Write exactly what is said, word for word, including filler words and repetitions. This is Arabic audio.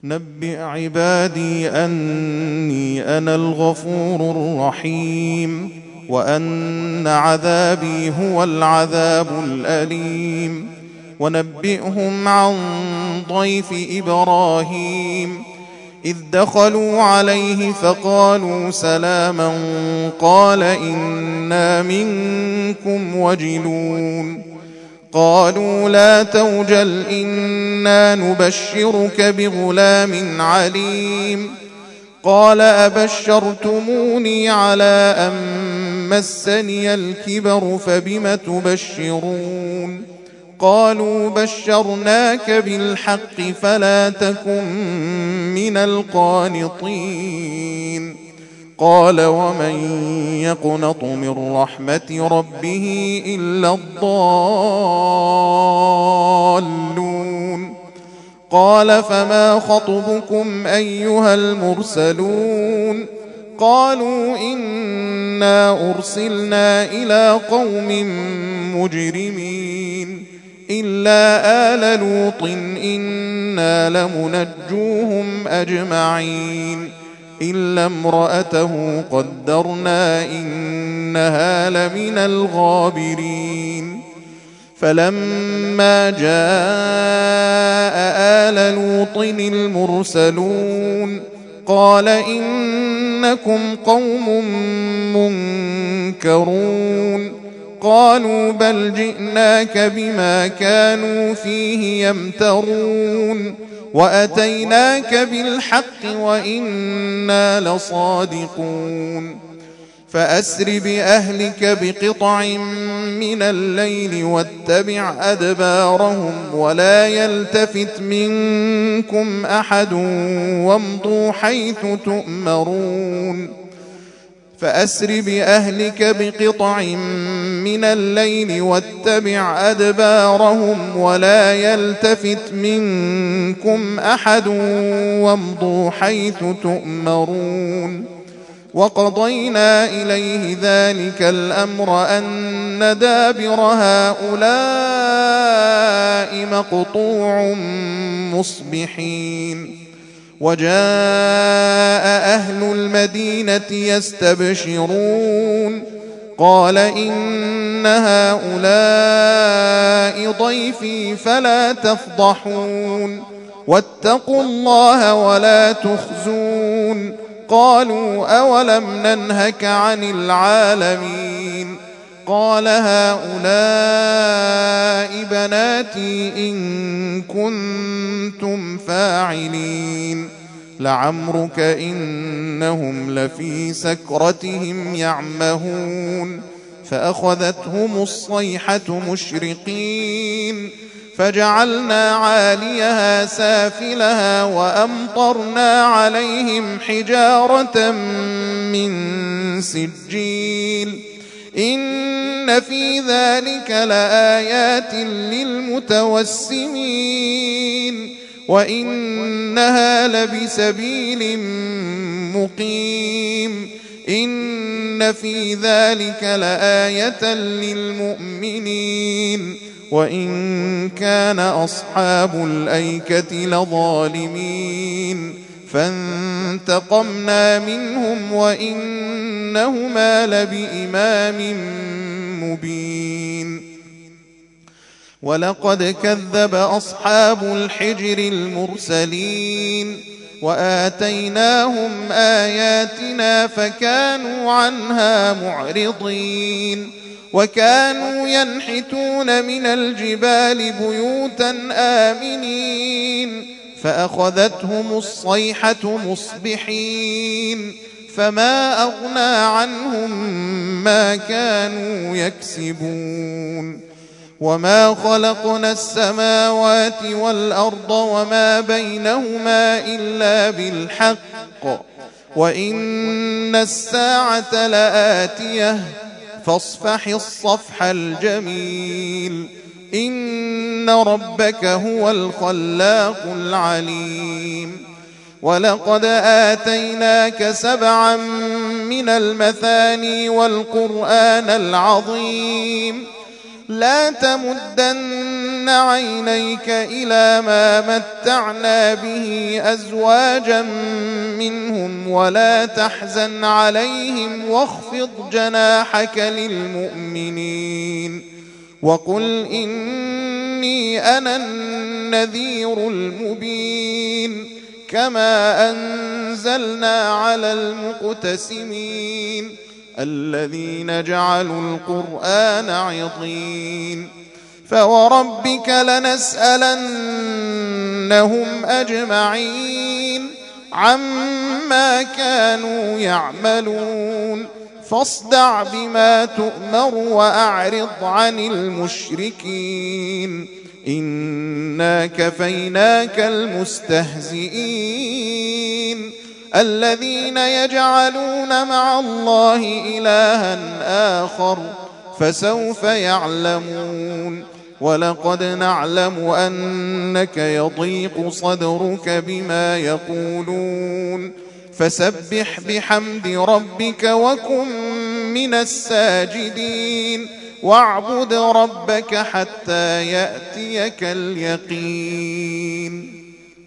نبئ عبادي أني أنا الغفور الرحيم وأن عذابي هو العذاب الأليم. ونبئهم عن ضيف إبراهيم إذ دخلوا عليه فقالوا سلاما قال إنا منكم وجلون قالوا لا توجل إنا نبشرك بغلام عليم قال أبشرتموني على أن مسني الكبر فبم تبشرون قالوا بشرناك بالحق فلا تكن من القانطين قال ومن يقنط من رحمة ربه إلا الضالون قال فما خطبكم أيها المرسلون قالوا إنا أرسلنا إلى قوم مجرمين إلا آل لوط إنا لمنجوهم أجمعين إلا امرأته قدرنا إنها لمن الغابرين فلما جاء آل لوط المرسلون قال إنكم قوم منكرون قالوا بل جئناك بما كانوا فيه يمترون وأتيناك بالحق وإنا لصادقون فأسر بأهلك بقطع من الليل واتبع أدبارهم ولا يلتفت منكم أحد وامضوا حيث تؤمرون فأسر بأهلك بقطع من الليل واتبع أدبارهم ولا يلتفت منكم أحد وامضوا حيث تؤمرون وقضينا إليه ذلك الأمر أن دابر هؤلاء مقطوع مصبحين وجاء أهل المدينة يستبشرون قال إن هؤلاء ضيفي فلا تفضحون واتقوا الله ولا تخزون قالوا أولم ننهك عن العالمين قال هؤلاء بناتي إن كنتم فاعلين لعمرك إنهم لفي سكرتهم يعمهون فأخذتهم الصيحة مشرقين فجعلنا عاليها سافلها وأمطرنا عليهم حجارة من سجيل إن في ذلك لآيات للمتوسمين وإنها لبسبيل مقيم إن في ذلك لآية للمؤمنين وإن كان أصحاب الأيكة لظالمين فانتقمنا منهم وإنهما لبإمام مبين ولقد كذب أصحاب الحجر المرسلين وآتيناهم آياتنا فكانوا عنها معرضين وكانوا ينحتون من الجبال بيوتا آمنين فأخذتهم الصيحة مصبحين فما أغنى عنهم ما كانوا يكسبون وما خلقنا السماوات والأرض وما بينهما إلا بالحق وإن الساعة لآتية فاصفح الصفح الجميل إن ربك هو الخلاق العليم ولقد آتيناك سبعا من المثاني والقرآن العظيم لا تمدن عينيك إلى ما متعنا به أزواجا منهم ولا تحزن عليهم واخفض جناحك للمؤمنين وقل إني أنا النذير المبين كما أنزلنا على المقتسمين الذين جعلوا القرآن عضين فوربك لنسألنهم أجمعين عما كانوا يعملون فاصدع بما تؤمر وأعرض عن المشركين إنا كفيناك المستهزئين الذين يجعلون مع الله إلها آخر فسوف يعلمون ولقد نعلم أنك يضيق صدرك بما يقولون فسبح بحمد ربك وكن من الساجدين واعبد ربك حتى يأتيك اليقين.